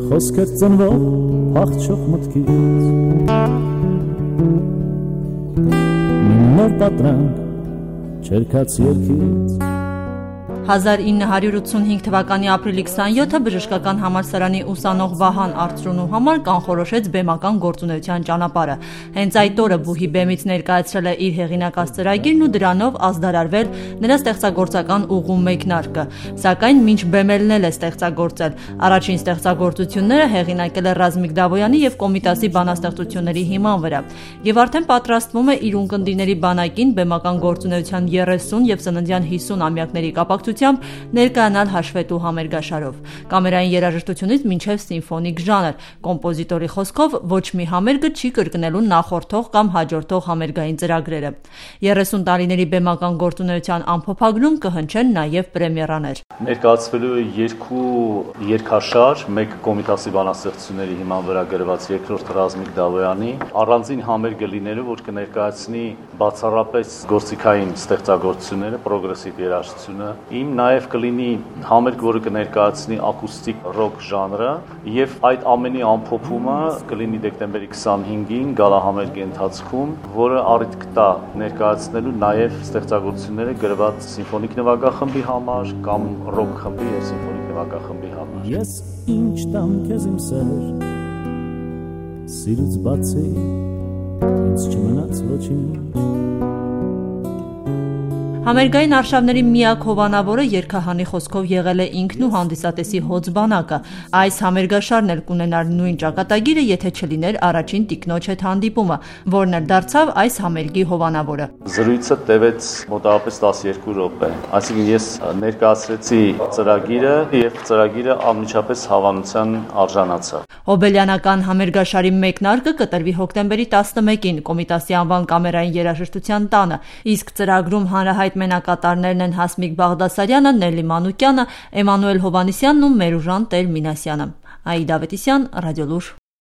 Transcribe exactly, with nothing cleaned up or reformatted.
խոսքեր ծնվող փախչող մտքից նոր պատրանք չերքած երկից հազար ինը հարյուր ութսունհինգ թվականի ապրիլի քսանյոթը բժշկական համալսարանի ուսանող Վահան Արծրունու համար կանխորոշեց բեմական գործունեության ճանապարհը։ Հենց այդ օրը բուհի բեմից ներկայացրել է իր հեղինակած ծրագիրն ու դրանով ազդարարվել նրա ստեղծագործական ուղու մեկնարկը։ Սակայն մինչ բեմելն էլ է ստեղծագործել։ Առաջին ստեղծագործությունները հեղինակել է Ռազմիկ Դավոյանի եւ Կոմիտասի բանաստեղծությունների հիման վրա։ Եվ արդեն պատրաստվում է իր ունկնդիրների բանակին բեմական գործունեության երեսուն եւ ծննդյան հիսուն ամյակների կապակցությամբ ներկայանալ հաշվետու համերգաշարով։ Կամերային երաժշտությունից մինչև սիմֆոնիկ ժանր։ Կոմպոզիտորի խոսքով ոչ մի համերգը չի կրկնելու նախորդող կամ հաջորդող համերգային ծրագրերը։ երեսուն տարիների բեմական գործունեության ամփոփագրում կհնչեն նաև պրեմիերաներ։ Ներկայացվելու է երկու երգաշար, մեկ Կոմիտասի բանաստեղծությունների հիման վրա գրված, երկրորդ Ռազմիկ Դավոյանի, առանձին համերգը լինելու, որ կներկայացնի բացառապես գործիքային ստեղծագործությունները, պրոգրեսիվ երաժշտությունը, իմ նաև կլինի համերգ, որը կներկայացնի ակուստիկ ռոք ժանրը, եւ այդ ամենի ամփոփումը կլինի դեկտեմբերի քսանհինգին գալահամերգի ընթացքում, որը առիթ կտա ներկայացնելու նաև ստեղծագործությունները գրված սիմֆոնիկ նվագախմբի համար կամ ռոք խմբի եւ սիմֆոնիկ նվագախմբի համար։ Ես ինչ տամ քեզ իմ սեր, սիրուց բացի ինձ չմնաց ոչինչ։ Համերգային արշավների միակ հովանավորը երգահանի խոսքով եղել է ինքն ու հանդիսատեսի հոծ բանակը։ Այս համերգաշարն էլ կունենար նույն ճակատագիրը, եթե չլիներ առաջին տիկնոջ հետ հանդիպումը, որն էլ դարձավ այս համերգի հովանավորը։ Զրույցը տևեց մոտավորապես տասներկու րոպե, այսինքն ես ներկայացրեցի ծրագիրը եւ ծրագիրը անմիջապես հավանության արժանացավ։ Հոբելյանական համերգաշարի մեկնարկը կտրվի հոկտեմբերի տասնմեկին Կոմիտասի անվան կամերային երաժշտության տանը, իսկ ծրագրում հանրահայտ մենակատարներն են Հասմիկ Բաղդասարյանը, Նելի Մանուկյանը, Էմանուել Հովանեսյանն ու Մերուժան Տեր-Մինասյանը։ Աիդա Ավետիսյան, Ռադիոլուր։